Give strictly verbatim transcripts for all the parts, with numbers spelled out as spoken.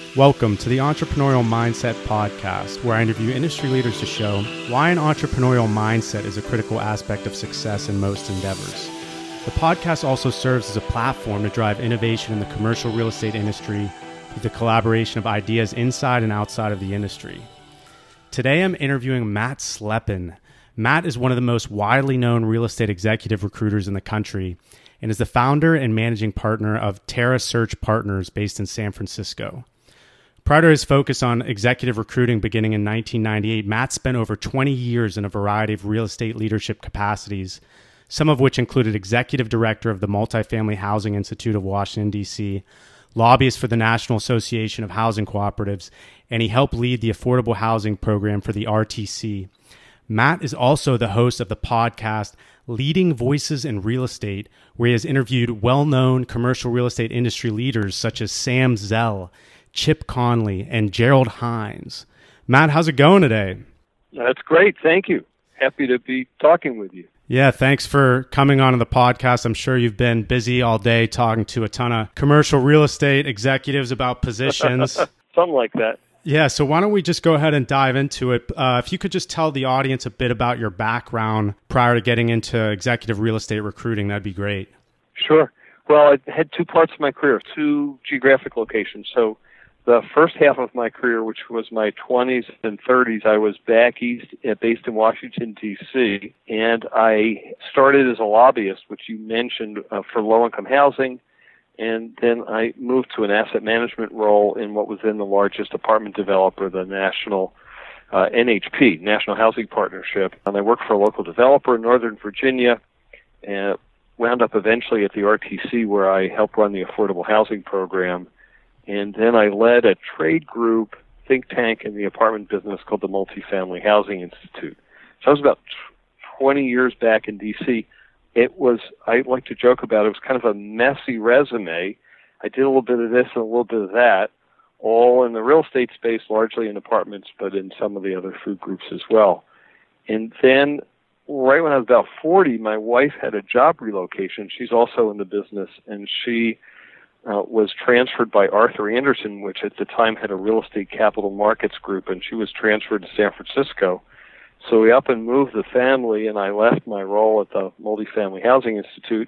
Welcome to the Entrepreneurial Mindset Podcast, where I interview industry leaders to show why an entrepreneurial mindset is a critical aspect of success in most endeavors. The podcast also serves as a platform to drive innovation in the commercial real estate industry through the collaboration of ideas inside and outside of the industry. Today, I'm interviewing Matt Slepin. Matt is one of the most widely known real estate executive recruiters in the country and is the founder and managing partner of Terra Search Partners based in San Francisco. Prior to his focus on executive recruiting beginning in nineteen ninety-eight, Matt spent over twenty years in a variety of real estate leadership capacities, some of which included executive director of the Multifamily Housing Institute of Washington, D C, lobbyist for the National Association of Housing Cooperatives, and he helped lead the affordable housing program for the R T C. Matt is also the host of the podcast Leading Voices in Real Estate, where he has interviewed well-known commercial real estate industry leaders such as Sam Zell, Chip Conley, and Gerald Hines. Matt, how's it going today? That's great. Thank you. Happy to be talking with you. Yeah, thanks for coming on to the podcast. I'm sure you've been busy all day talking to a ton of commercial real estate executives about positions. Something like that. Yeah, so why don't we just go ahead and dive into it. Uh, if you could just tell the audience a bit about your background prior to getting into executive real estate recruiting, that'd be great. Sure. Well, I had two parts of my career, two geographic locations. So the first half of my career, which was my twenties and thirties, I was back east, uh, based in Washington, D C, and I started as a lobbyist, which you mentioned, uh, for low-income housing, and then I moved to an asset management role in what was then the largest apartment developer, the National uh, N H P, National Housing Partnership, and I worked for a local developer in Northern Virginia, and wound up eventually at the R T C, where I helped run the affordable housing program. And then I led a trade group think tank in the apartment business called the Multifamily Housing Institute. So I was about twenty years back in D C. It was, I like to joke about it, it was kind of a messy resume. I did a little bit of this and a little bit of that, all in the real estate space, largely in apartments, but in some of the other food groups as well. And then right when I was about forty, my wife had a job relocation. She's also in the business, and she Uh, was transferred by Arthur Andersen, which at the time had a real estate capital markets group, and she was transferred to San Francisco. So we up and moved the family, and I left my role at the Multifamily Housing Institute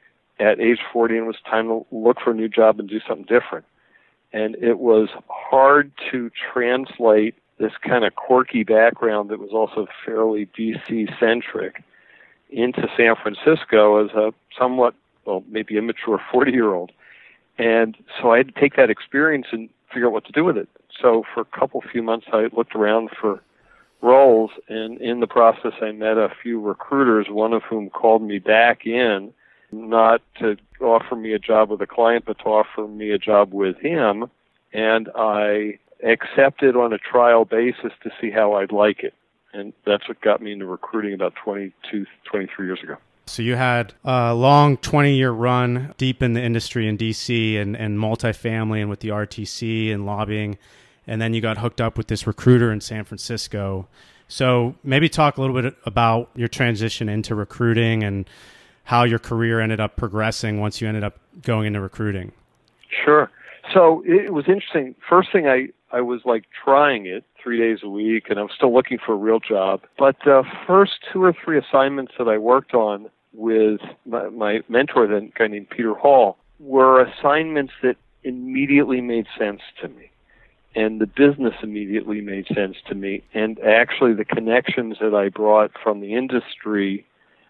at age forty, and it was time to look for a new job and do something different. And it was hard to translate this kind of quirky background that was also fairly D C-centric into San Francisco as a somewhat, well, maybe immature forty-year-old. And so I had to take that experience and figure out what to do with it. So for a couple few months, I looked around for roles, and in the process, I met a few recruiters, one of whom called me back in, not to offer me a job with a client, but to offer me a job with him. And I accepted on a trial basis to see how I'd like it. And that's what got me into recruiting about twenty-two, twenty-three years ago. So you had a long twenty-year run deep in the industry in D C and, and multifamily and with the R T C and lobbying, and then you got hooked up with this recruiter in San Francisco. So maybe talk a little bit about your transition into recruiting and how your career ended up progressing once you ended up going into recruiting. Sure. So it was interesting. First thing, I, I was like trying it three days a week, and I was still looking for a real job. But the first two or three assignments that I worked on with my, my mentor, then a guy named Peter Hall, were assignments that immediately made sense to me. And the business immediately made sense to me. And actually the connections that I brought from the industry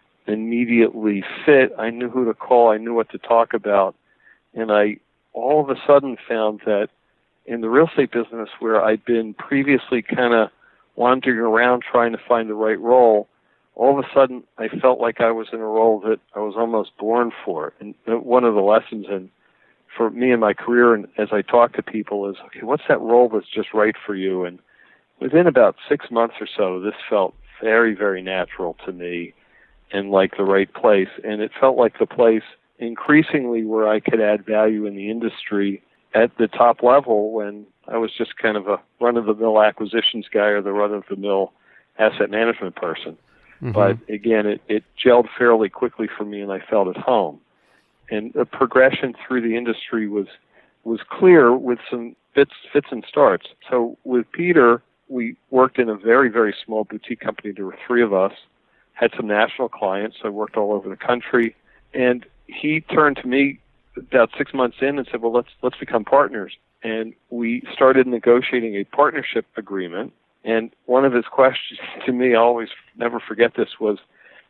immediately fit. I knew who to call. I knew what to talk about. And I all of a sudden found that in the real estate business, where I'd been previously kind of wandering around trying to find the right role, all of a sudden I felt like I was in a role that I was almost born for. And one of the lessons in, for me in my career, and as I talk to people, is, okay, what's that role that's just right for you? And within about six months or so, this felt very, very natural to me and like the right place. And it felt like the place increasingly where I could add value in the industry at the top level, when I was just kind of a run-of-the-mill acquisitions guy or the run-of-the-mill asset management person. Mm-hmm. But again, it, it gelled fairly quickly for me, and I felt at home. And the progression through the industry was was clear, with some fits fits and starts. So with Peter, we worked in a very, very small boutique company. There were three of us, had some national clients. I worked all over the country. And he turned to me about six months in and said, well, let's let's become partners. And we started negotiating a partnership agreement. And one of his questions to me, I always never forget this, was,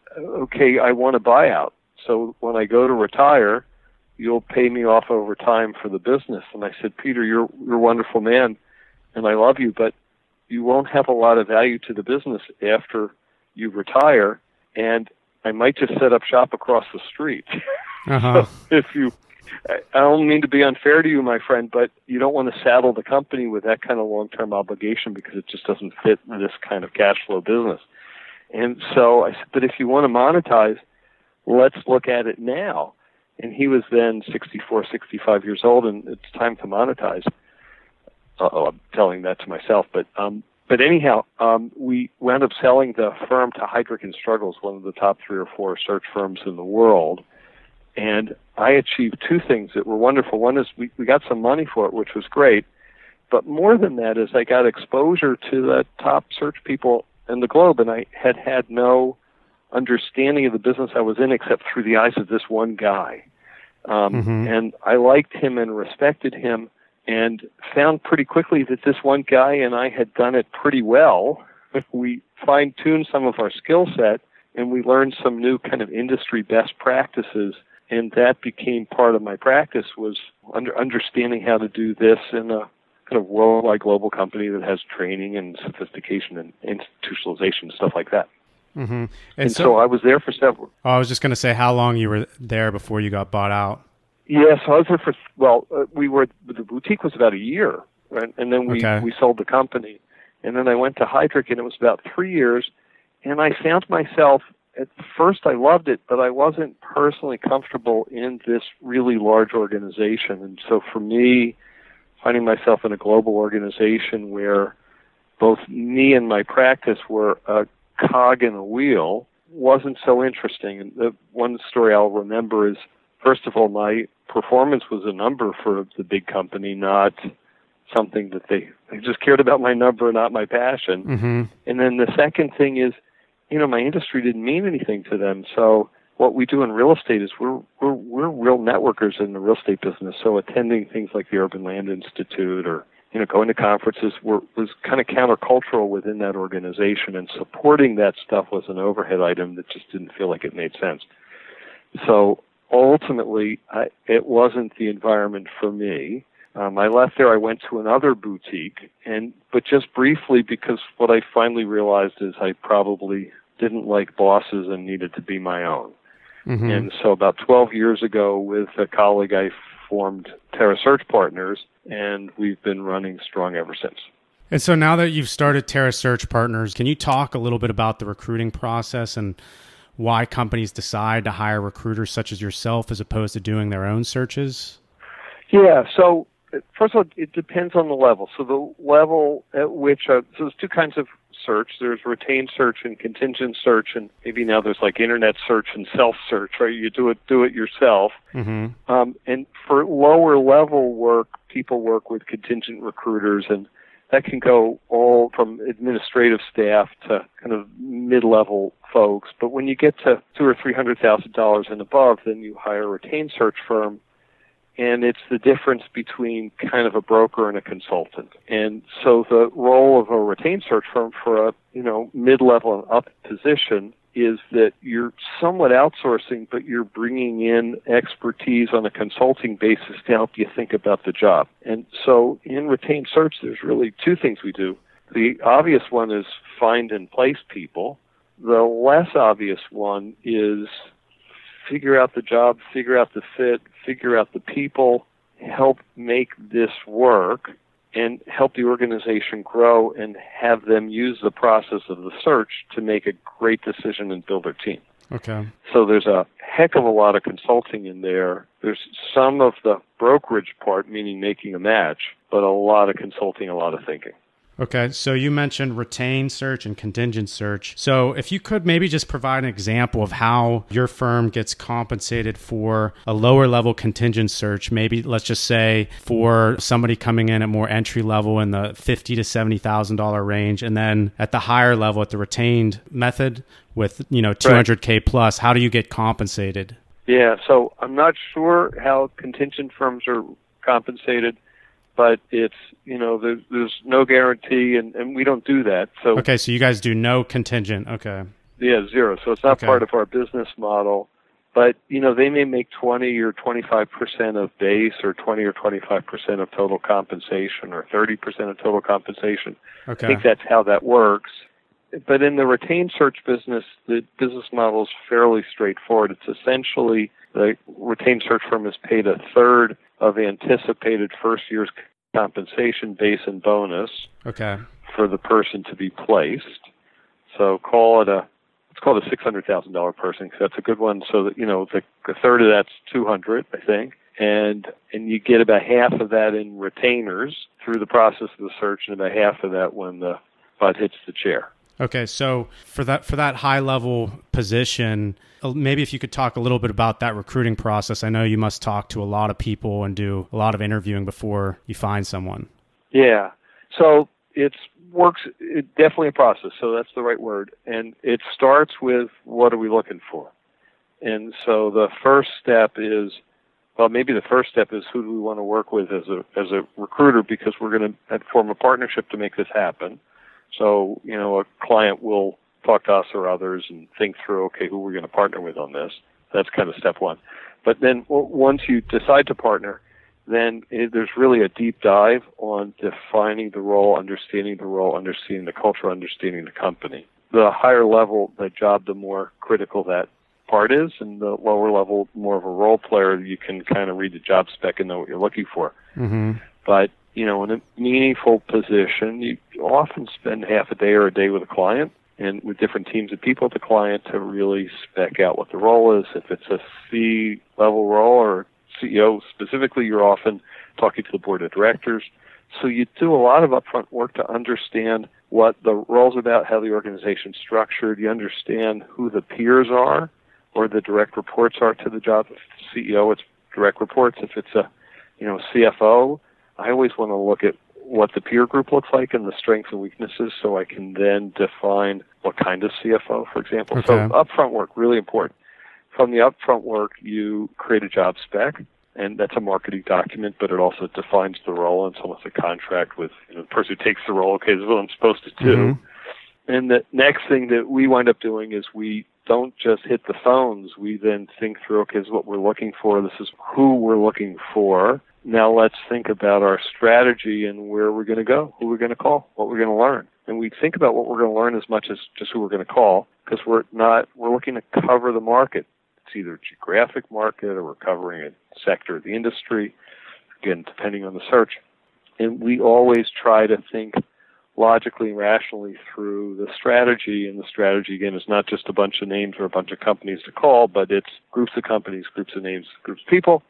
okay, I want a buyout. So when I go to retire, you'll pay me off over time for the business. And I said, Peter, you're, you're a wonderful man, and I love you, but you won't have a lot of value to the business after you retire, and I might just set up shop across the street. Uh-huh. So if you, I don't mean to be unfair to you, my friend, but you don't want to saddle the company with that kind of long-term obligation because it just doesn't fit this kind of cash flow business. And so I said, but if you want to monetize, let's look at it now. And he was then sixty-four, sixty-five years old, and it's time to monetize. Uh-oh, I'm telling that to myself. But um, but anyhow, um, we wound up selling the firm to Heidrick and Struggles, one of the top three or four search firms in the world. And I achieved two things that were wonderful. One is we, we got some money for it, which was great. But more than that is I got exposure to the top search people in the globe, and I had had no understanding of the business I was in except through the eyes of this one guy. Um, mm-hmm. And I liked him and respected him and found pretty quickly that this one guy and I had done it pretty well. We fine-tuned some of our skill set, and we learned some new kind of industry best practices, and that became part of my practice, was under, understanding how to do this in a kind of worldwide global company that has training and sophistication and institutionalization and stuff like that. Mm-hmm. And, and so, so I was there for several. Oh, I was just going to say how long you were there before you got bought out. Yes, I was there for, well, uh, we were, the boutique was about a year, right? And then we, okay. we sold the company. And then I went to Heidrick, and it was about three years. And I found myself, at first I loved it, but I wasn't personally comfortable in this really large organization. And so for me, finding myself in a global organization where both me and my practice were a cog in a wheel wasn't so interesting. And the one story I'll remember is, first of all, my performance was a number for the big company, not something that they, they just cared about my number, not my passion. Mm-hmm. And then the second thing is, you know, my industry didn't mean anything to them. So what we do in real estate is we're we're we're real networkers in the real estate business. So attending things like the Urban Land Institute or, you know, going to conferences were, was kind of countercultural within that organization, and supporting that stuff was an overhead item that just didn't feel like it made sense. So ultimately, I, it wasn't the environment for me. Um, I left there. I went to another boutique, and but just briefly, because what I finally realized is I probably didn't like bosses and needed to be my own. Mm-hmm. And so about twelve years ago, with a colleague, I formed Terra Search Partners, and we've been running strong ever since. And so now that you've started Terra Search Partners, can you talk a little bit about the recruiting process and why companies decide to hire recruiters such as yourself as opposed to doing their own searches? Yeah, so first of all, it depends on the level. So the level at which, uh, so there's two kinds of search. There's retained search and contingent search, and maybe now there's like internet search and self-search, right? You do it, do it yourself. Mm-hmm. Um, and for lower level work, people work with contingent recruiters, and that can go all from administrative staff to kind of mid-level folks. But when you get to two or three hundred thousand dollars and above, then you hire a retained search firm, and it's the difference between kind of a broker and a consultant. And so the role of a retained search firm for a, you know, mid-level and up position is that you're somewhat outsourcing, but you're bringing in expertise on a consulting basis to help you think about the job. And so in retained search, there's really two things we do. The obvious one is find and place people. The less obvious one is figure out the job, figure out the fit, figure out the people, help make this work, and help the organization grow and have them use the process of the search to make a great decision and build their team. Okay. So there's a heck of a lot of consulting in there. There's some of the brokerage part, meaning making a match, but a lot of consulting, a lot of thinking. Okay, so you mentioned retained search and contingent search. So if you could maybe just provide an example of how your firm gets compensated for a lower level contingent search, maybe let's just say for somebody coming in at more entry level in the fifty thousand to seventy thousand dollars range, and then at the higher level at the retained method with, you know, two hundred K plus, how do you get compensated? Yeah, so I'm not sure how contingent firms are compensated, but it's, you know, there's, there's no guarantee, and, and we don't do that. So okay, so you guys do no contingent. Okay. Yeah, zero. So it's not okay. part of our business model. But, you know, they may make twenty or twenty-five percent of base, or twenty or twenty-five percent of total compensation, or thirty percent of total compensation. Okay. I think that's how that works. But in the retained search business, the business model is fairly straightforward. It's essentially the retained search firm is paid a third of anticipated first year's compensation, base and bonus, okay, for the person to be placed. So call it a, let's call it a six hundred thousand dollars person, because that's a good one. So that, you know, the, the third of that's two hundred, I think, and and you get about half of that in retainers through the process of the search, and about half of that when the butt hits the chair. Okay, so for that for that high level position, maybe if you could talk a little bit about that recruiting process. I know you must talk to a lot of people and do a lot of interviewing before you find someone. Yeah, so it's works. It's definitely a process. So that's the right word, and it starts with what are we looking for, and so the first step is, well, maybe the first step is who do we want to work with as a as a recruiter, because we're going to form a partnership to make this happen. So, you know, a client will talk to us or others and think through, okay, who we're going to partner with on this. That's kind of step one. But then w- once you decide to partner, then it, there's really a deep dive on defining the role, understanding the role, understanding the culture, understanding the company. The higher level the job, the more critical that part is, and the lower level, more of a role player, you can kind of read the job spec and know what you're looking for. Mm-hmm. But you know, in a meaningful position, you often spend half a day or a day with a client and with different teams of people at the client to really spec out what the role is. If it's a C-level role or C E O specifically, you're often talking to the board of directors. So you do a lot of upfront work to understand what the role's about, how the organization's structured. You understand who the peers are or the direct reports are to the job. If it's C E O, it's direct reports. If it's a, you know, C F O, I always want to look at what the peer group looks like and the strengths and weaknesses, so I can then define what kind of C F O, for example. Okay. So upfront work, really important. From the upfront work, you create a job spec, and that's a marketing document, but it also defines the role, and it's almost a contract with, you know, the person who takes the role. Okay, this is what I'm supposed to do. Mm-hmm. And the next thing that we wind up doing is we don't just hit the phones. We then think through, okay, this is what we're looking for. This is who we're looking for. Now let's think about our strategy and where we're going to go, who we're going to call, what we're going to learn. And we think about what we're going to learn as much as just who we're going to call, because we're not, we're looking to cover the market. It's either a geographic market or we're covering a sector of the industry, again, depending on the search. And we always try to think logically and rationally through the strategy. And the strategy, again, is not just a bunch of names or a bunch of companies to call, but it's groups of companies, groups of names, groups of people.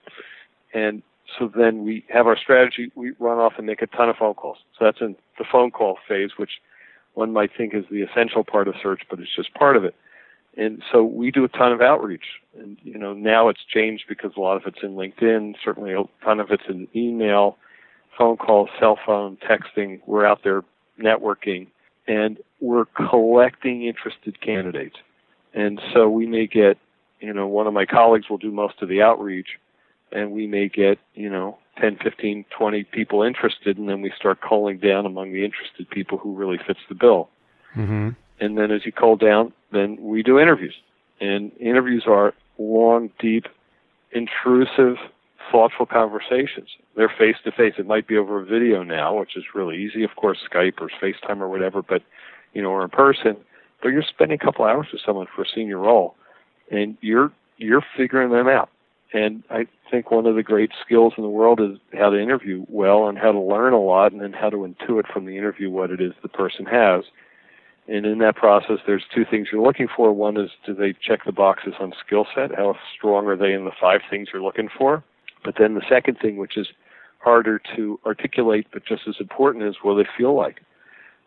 And so then we have our strategy, we run off and make a ton of phone calls. So that's in the phone call phase, which one might think is the essential part of search, but it's just part of it. And so we do a ton of outreach. And, you know, now it's changed because a lot of it's in LinkedIn, certainly a ton of it's in email, phone calls, cell phone, texting. We're out there networking, and we're collecting interested candidates. And so we may get, you know, one of my colleagues will do most of the outreach, and we may get, you know, ten, fifteen, twenty people interested, and then we start calling down among the interested people who really fits the bill. Mm-hmm. And then as you call down, then we do interviews. And interviews are long, deep, intrusive, thoughtful conversations. They're face-to-face. It might be over a video now, which is really easy, of course, Skype or FaceTime or whatever, but, you know, or in person. But you're spending a couple hours with someone for a senior role, and you're you're figuring them out. And I think one of the great skills in the world is how to interview well and how to learn a lot, and then how to intuit from the interview what it is the person has. And in that process, there's two things you're looking for. One is, do they check the boxes on skill set? How strong are they in the five things you're looking for? But then the second thing, which is harder to articulate but just as important, is what do they feel like?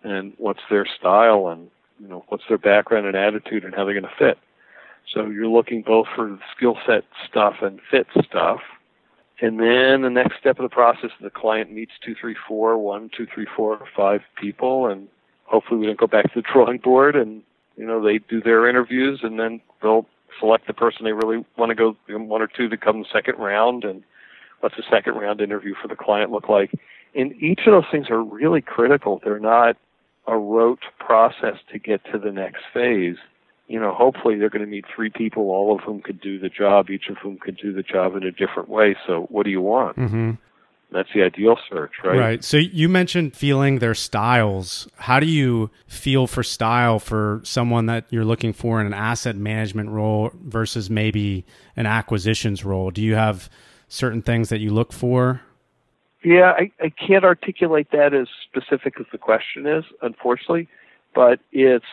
and what's their style, and you know what's their background and attitude, and how they're going to fit. So you're looking both for skill set stuff and fit stuff. And then the next step of the process, the client meets two, three, four, one, two, three, four, five people, and hopefully we don't go back to the drawing board, and you know they do their interviews, and then they'll select the person they really want to go, one or two to come the second round, and what's the second round interview for the client look like? And each of those things are really critical. They're not a rote process to get to the next phase. You know, hopefully they're going to meet three people, all of whom could do the job, each of whom could do the job in a different way. So what do you want? Mm-hmm. That's the ideal search, right? Right. So you mentioned feeling their styles. How do you feel for style for someone that you're looking for in an asset management role versus maybe an acquisitions role? Do you have certain things that you look for? Yeah, I, I can't articulate that as specific as the question is, unfortunately, but it's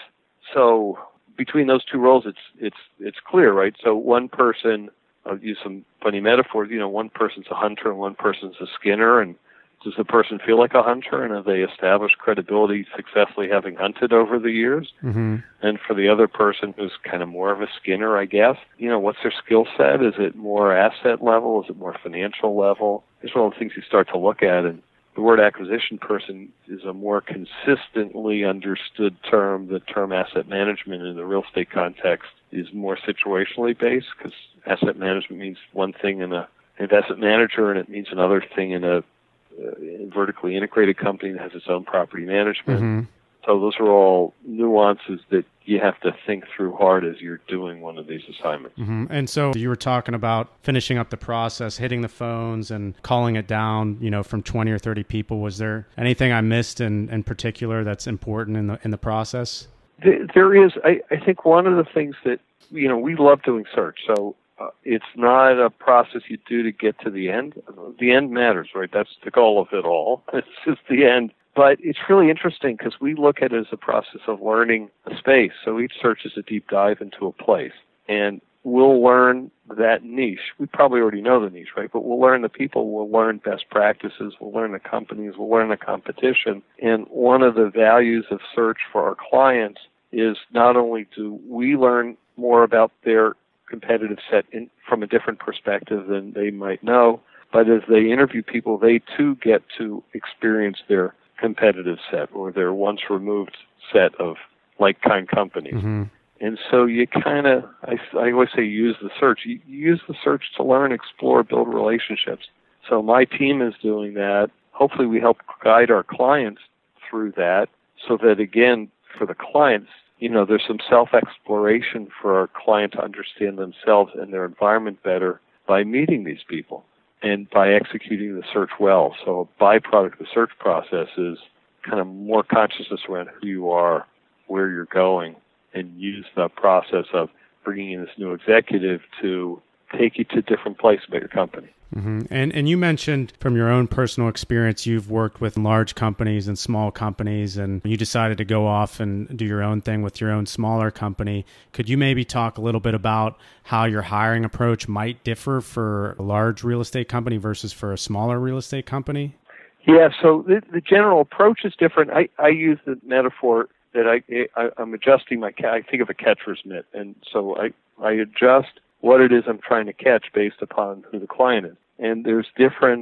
so between those two roles, it's it's it's clear, right? So one person, I'll use some funny metaphors, you know, one person's a hunter and one person's a skinner, and does the person feel like a hunter, and have they established credibility successfully having hunted over the years? Mm-hmm. And for the other person who's kind of more of a skinner, I guess, you know, what's their skill set? Is it more asset level? Is it more financial level? These are all the things you start to look at, and the word acquisition person is a more consistently understood term. The term asset management in the real estate context is more situationally based, because asset management means one thing in a investment manager, and it means another thing in a uh, vertically integrated company that has its own property management. Mm-hmm. So those are all nuances that you have to think through hard as you're doing one of these assignments. Mm-hmm. And so you were talking about finishing up the process, hitting the phones and calling it down, you know, from twenty or thirty people. Was there anything I missed in, in particular that's important in the in the process? There is. I, I think one of the things that, you know, we love doing search. So uh, it's not a process you do to get to the end. The end matters, right? That's the goal of it all. It's just the end. But it's really interesting because we look at it as a process of learning a space. So each search is a deep dive into a place. And we'll learn that niche. We probably already know the niche, right? But we'll learn the people, we'll learn best practices, we'll learn the companies, we'll learn the competition. And one of the values of search for our clients is not only do we learn more about their competitive set in, from a different perspective than they might know, but as they interview people, they too get to experience their competitive set or their once removed set of like-kind companies. Mm-hmm. And so you kind of, I, I always say use the search. You, you use the search to learn, explore, build relationships. So my team is doing that. Hopefully we help guide our clients through that so that, again, for the clients, you know, there's some self-exploration for our client to understand themselves and their environment better by meeting these people and by executing the search well. So a byproduct of the search process is kind of more consciousness around who you are, where you're going, and use the process of bringing in this new executive to take you to a different place about your company. Mm-hmm. And and you mentioned from your own personal experience, you've worked with large companies and small companies, and you decided to go off and do your own thing with your own smaller company. Could you maybe talk a little bit about how your hiring approach might differ for a large real estate company versus for a smaller real estate company? Yeah, so the, the general approach is different. I, I use the metaphor that I, I, I'm adjusting my, I think of a catcher's mitt, and so I, I adjust what it is I'm trying to catch based upon who the client is. And there's different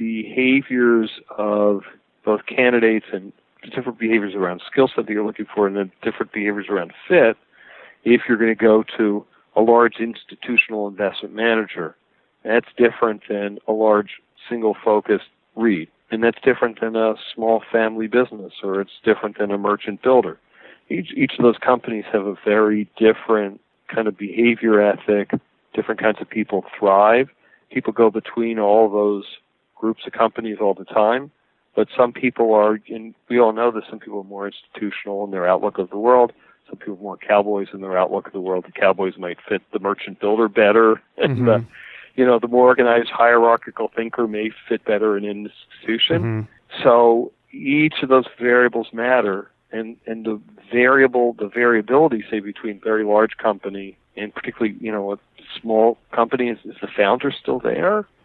behaviors of both candidates and different behaviors around skill set that you're looking for, and then different behaviors around fit if you're going to go to a large institutional investment manager. That's different than a large single-focused REIT. And that's different than a small family business, or it's different than a merchant builder. Each, each of those companies have a very different kind of behavior ethic. Different kinds of people thrive. People go between all those groups of companies all the time. But some people are, and we all know this, some people are more institutional in their outlook of the world. Some people are more cowboys in their outlook of the world. The cowboys might fit the merchant builder better. And Mm-hmm. the, you know, the more organized hierarchical thinker may fit better in an institution. Mm-hmm. So each of those variables matter. And, and the variable, the variability, say, between very large company and particularly, you know, a small company, is, is the founder still there?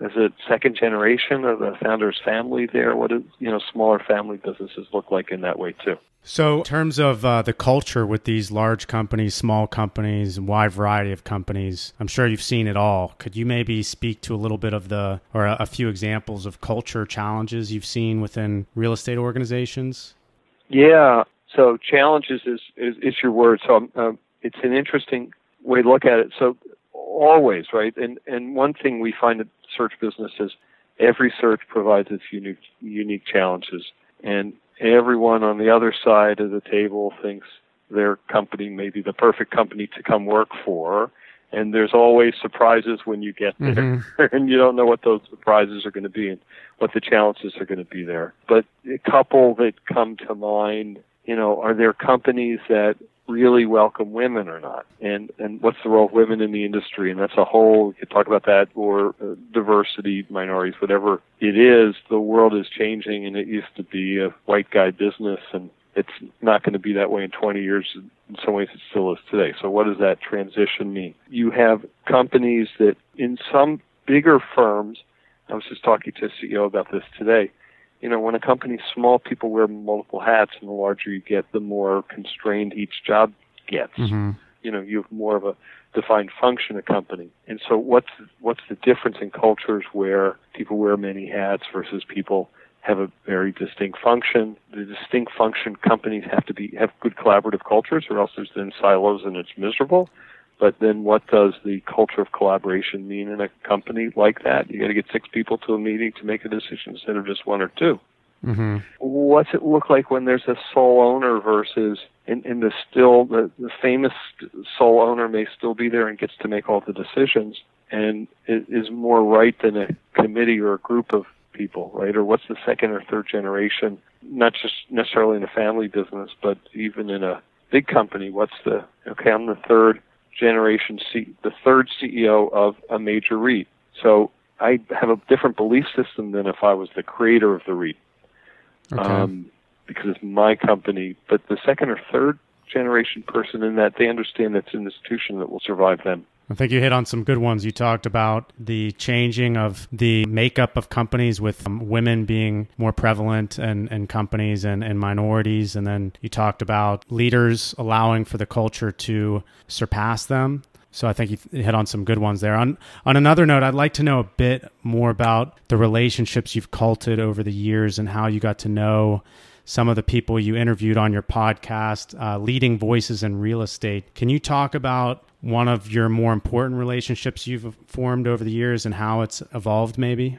is it second generation of the founder's family there? What do, you know, smaller family businesses look like in that way too? So in terms of uh, the culture with these large companies, small companies, wide variety of companies, I'm sure you've seen it all. Could you maybe speak to a little bit of the, or a, a few examples of culture challenges you've seen within real estate organizations? Yeah. So challenges is, is, is your word. So um, it's an interesting way to look at it. So always, right? And, and one thing we find in search business is every search provides its unique, unique challenges. And everyone on the other side of the table thinks their company may be the perfect company to come work for. And there's always surprises when you get there. Mm-hmm. And you don't know what those surprises are going to be and what the challenges are going to be there. But a couple that come to mind, you know, are there companies that really welcome women or not? And and what's the role of women in the industry? And that's a whole, we could talk about that, or uh, diversity, minorities, whatever it is. The world is changing, and it used to be a white guy business, and it's not going to be that way in twenty years. In some ways, it still is today. So what does that transition mean? You have companies that in some bigger firms, I was just talking to a C E O about this today, you know, when a company's small, people wear multiple hats, and the larger you get, the more constrained each job gets. Mm-hmm. You know, you have more of a defined function a company. And so what's what's the difference in cultures where people wear many hats versus people have a very distinct function? The distinct function companies have to be have good collaborative cultures, or else there's then silos and it's miserable. But then what does the culture of collaboration mean in a company like that? You got to get six people to a meeting to make a decision instead of just one or two. Mm-hmm. What's it look like when there's a sole owner versus, and, and the still, the, the famous sole owner may still be there and gets to make all the decisions and is more right than a committee or a group of people, right? Or what's the second or third generation, not just necessarily in a family business, but even in a big company? What's the, okay, I'm the third generation, C, the third C E O of a major REIT. So I have a different belief system than if I was the creator of the REIT, okay. um, because it's my company. But the second or third generation person in that, they understand that's an institution that will survive them. I think you hit on some good ones. You talked about the changing of the makeup of companies with um, women being more prevalent in, in companies and, and minorities. And then you talked about leaders allowing for the culture to surpass them. So I think you hit on some good ones there. On on another note, I'd like to know a bit more about the relationships you've cultivated over the years and how you got to know some of the people you interviewed on your podcast, uh, Leading Voices in Real Estate. Can you talk about one of your more important relationships you've formed over the years and how it's evolved maybe?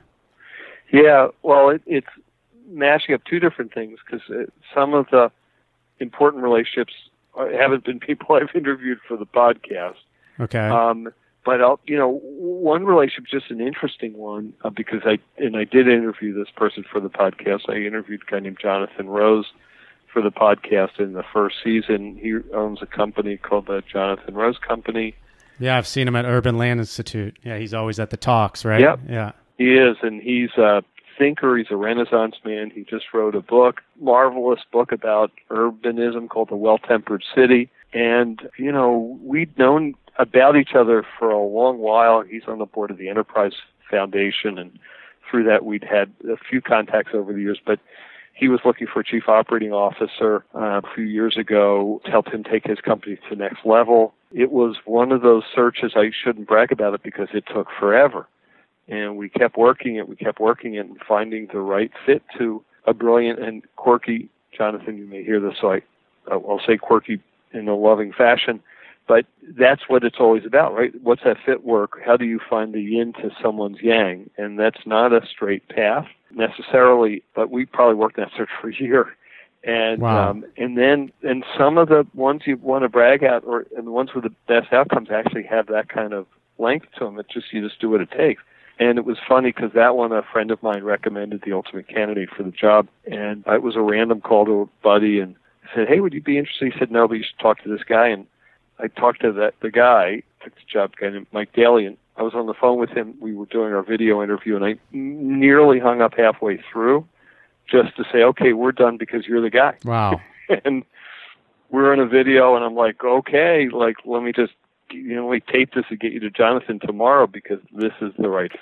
Yeah, well, it, it's mashing up two different things, because some of the important relationships haven't been people I've interviewed for the podcast. Okay. Um, but, I'll, you know, one relationship, just an interesting one, uh, because I, and I did interview this person for the podcast. I interviewed a guy named Jonathan Rose for the podcast in the first season. He owns a company called the Jonathan Rose Company. Yeah, I've seen him at Urban Land Institute. Yeah, he's always at the talks, right? Yep. Yeah. He is, and he's a thinker. He's a Renaissance man. He just wrote a book, marvelous book about urbanism called The Well-Tempered City. And, you know, we'd known about each other for a long while. He's on the board of the Enterprise Foundation, and through that we'd had a few contacts over the years. But he was looking for a chief operating officer uh, a few years ago to help him take his company to the next level. It was one of those searches. I shouldn't brag about it because it took forever. And we kept working it, we kept working it, and finding the right fit to a brilliant and quirky, Jonathan, you may hear this, so I, I'll say quirky in a loving fashion, but that's what it's always about, right? What's that fit work? How do you find the yin to someone's yang? And that's not a straight path necessarily, but we probably worked that search for a year. And wow. um, and then and some of the ones you want to brag at, or and the ones with the best outcomes, actually have that kind of length to them. It's just, you just do what it takes. And it was funny because that one, a friend of mine recommended the ultimate candidate for the job. And it was a random call to a buddy and said, hey, would you be interested? He said, no, but you should talk to this guy. And I talked to that the guy, took the job, guy named Mike Daly, and I was on the phone with him. We were doing our video interview, and I nearly hung up halfway through just to say, okay, we're done because you're the guy. Wow. And we're in a video, and I'm like, okay, like, let me just, you know, we tape this and get you to Jonathan tomorrow because this is the right fit.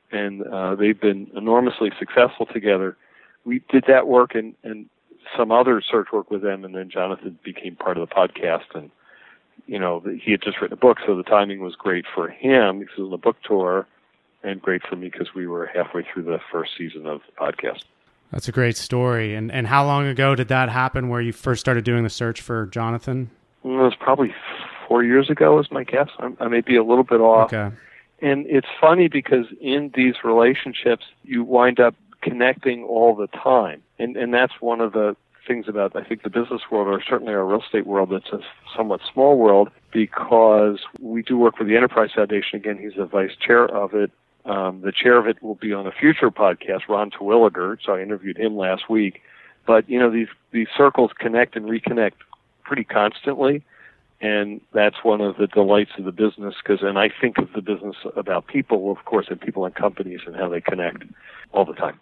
and uh, they've been enormously successful together. We did that work and, and some other search work with them, and then Jonathan became part of the podcast. And, you know, he had just written a book, so the timing was great for him because he was on the book tour, and great for me because we were halfway through the first season of the podcast. That's a great story. And and how long ago did that happen where you first started doing the search for Jonathan? It was probably four years ago is my guess. I, I may be a little bit off. Okay. And it's funny because in these relationships, you wind up connecting all the time. And and that's one of the things about, I think, the business world, or certainly our real estate world. It's a somewhat small world because we do work with the Enterprise Foundation. Again, he's the vice chair of it. Um, the chair of it will be on a future podcast, Ron Terwilliger, so I interviewed him last week. But, you know, these, these circles connect and reconnect pretty constantly, and that's one of the delights of the business, because, and I think of the business about people, of course, and people and companies and how they connect all the time.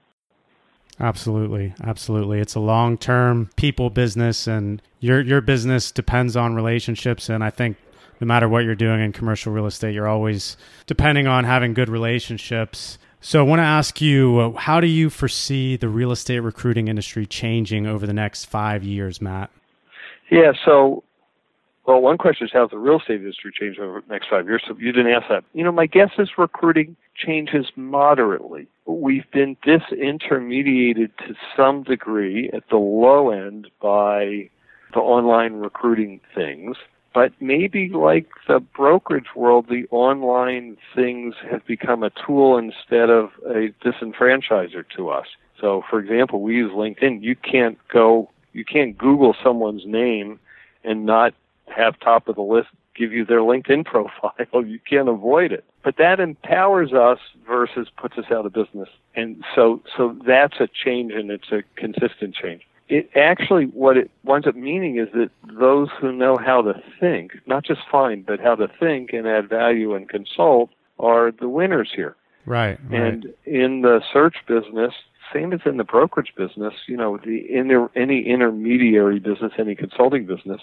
Absolutely. Absolutely. It's a long-term people business, and your your business depends on relationships, and I think no matter what you're doing in commercial real estate, you're always depending on having good relationships. So I want to ask you, how do you foresee the real estate recruiting industry changing over the next five years, Matt? Yeah, so, well, one question is how the real estate industry change over the next five years. So you didn't ask that. You know, my guess is recruiting changes moderately. We've been disintermediated to some degree at the low end by the online recruiting things. But maybe like the brokerage world, the online things have become a tool instead of a disenfranchiser to us. So, for example, we use LinkedIn. You can't go, you can't Google someone's name and not have top of the list give you their LinkedIn profile. You can't avoid it. But that empowers us versus puts us out of business. And so, so that's a change, and it's a consistent change. It actually, what it winds up meaning is that those who know how to think, not just find, but how to think and add value and consult, are the winners here. Right. right. And in the search business, same as in the brokerage business, you know, the in any intermediary business, any consulting business,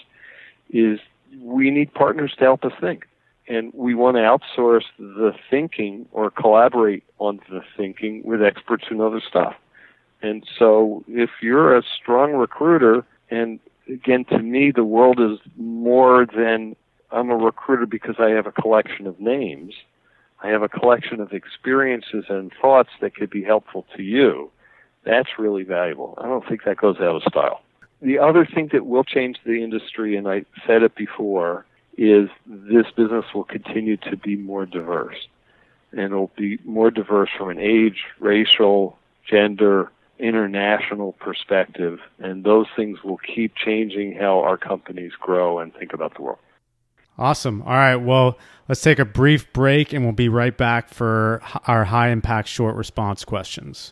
is we need partners to help us think. And we want to outsource the thinking or collaborate on the thinking with experts who know their stuff. And so if you're a strong recruiter, and again, to me, the world is more than I'm a recruiter because I have a collection of names. I have a collection of experiences and thoughts that could be helpful to you. That's really valuable. I don't think that goes out of style. The other thing that will change the industry, and I said it before, is this business will continue to be more diverse. And it'll be more diverse from an age, racial, gender, international perspective, and those things will keep changing how our companies grow and think about the world. Awesome. All right. Well, let's take a brief break, and we'll be right back for our high-impact short response questions.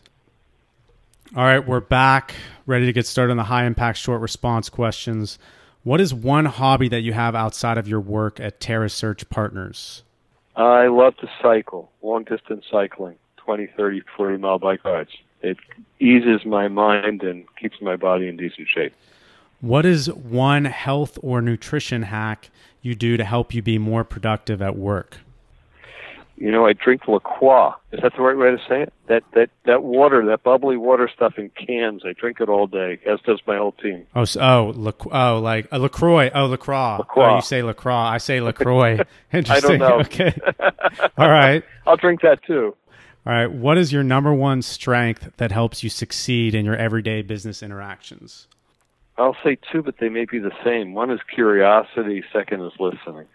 All right, we're back, ready to get started on the high-impact short response questions. What is one hobby that you have outside of your work at Terra Search Partners? I love to cycle, long-distance cycling, twenty, thirty, forty mile bike rides. It eases my mind and keeps my body in decent shape. What is one health or nutrition hack you do to help you be more productive at work? You know, I drink La Croix. Is that the right way to say it? That that that water, that bubbly water stuff in cans. I drink it all day, as does my whole team. Oh, so, oh, La, oh, like a LaCroix. Oh, LaCroix. LaCroix. Oh, you say LaCroix. I say LaCroix. Interesting. I don't know. Okay. All right. I'll drink that too. All right. What is your number one strength that helps you succeed in your everyday business interactions? I'll say two, but they may be the same. One is curiosity. Second is listening.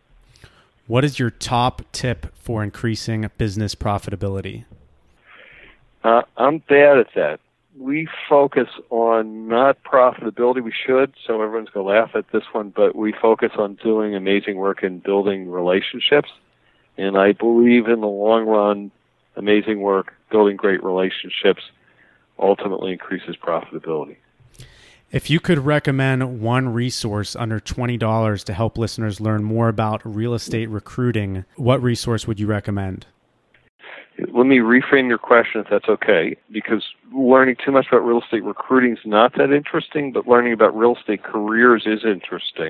What is your top tip for increasing business profitability? Uh, I'm bad at that. We focus on not profitability. We should, so everyone's going to laugh at this one, but we focus on doing amazing work and building relationships. And I believe in the long run, amazing work, building great relationships ultimately increases profitability. If you could recommend one resource under twenty dollars to help listeners learn more about real estate recruiting, what resource would you recommend? Let me reframe your question, if that's okay, because learning too much about real estate recruiting is not that interesting, but learning about real estate careers is interesting.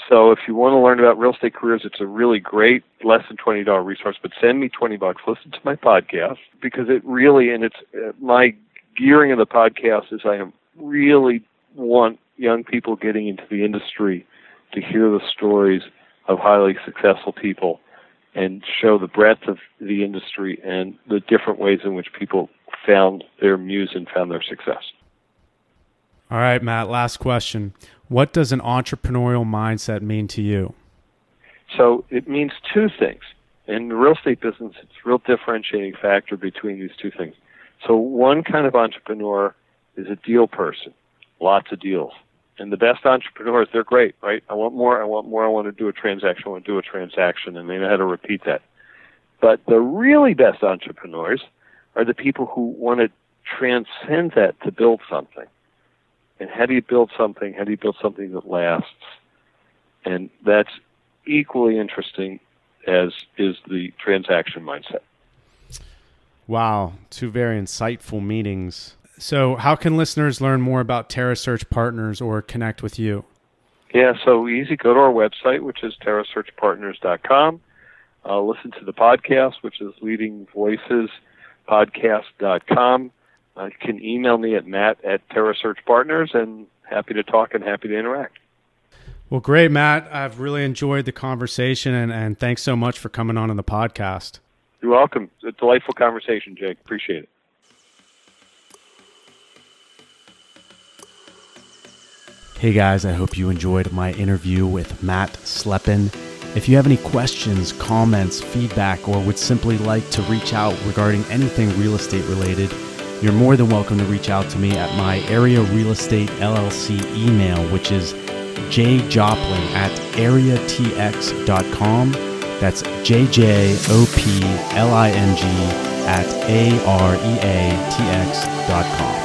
So if you want to learn about real estate careers, it's a really great, less than twenty dollars resource, but send me twenty bucks. Listen to my podcast, because it really, and it's uh, my gearing of the podcast is I really want young people getting into the industry to hear the stories of highly successful people and show the breadth of the industry and the different ways in which people found their muse and found their success. All right, Matt, last question. What does an entrepreneurial mindset mean to you? So it means two things. In the real estate business, it's a real differentiating factor between these two things. So one kind of entrepreneur is a deal person, lots of deals. And the best entrepreneurs, they're great, right? I want more, I want more, I want to do a transaction, I want to do a transaction, and they know how to repeat that. But the really best entrepreneurs are the people who want to transcend that to build something. And how do you build something? How do you build something that lasts? And that's equally interesting as is the transaction mindset. Wow, two very insightful meetings. So how can listeners learn more about TerraSearch Partners or connect with you? Yeah, so easy. Go to our website, which is terra search partners dot com. Uh, listen to the podcast, which is leading voices podcast dot com. Uh, you can email me at matt at TerraSearch Partners, and happy to talk and happy to interact. Well, great, Matt. I've really enjoyed the conversation, and, and thanks so much for coming on in the podcast. You're welcome. It's a delightful conversation, Jake. Appreciate it. Hey guys, I hope you enjoyed my interview with Matt Slepin. If you have any questions, comments, feedback, or would simply like to reach out regarding anything real estate related, you're more than welcome to reach out to me at my Area Real Estate L L C email, which is jjoplin at area t x dot com. That's J J O P L I N G at A R E A T X dot com.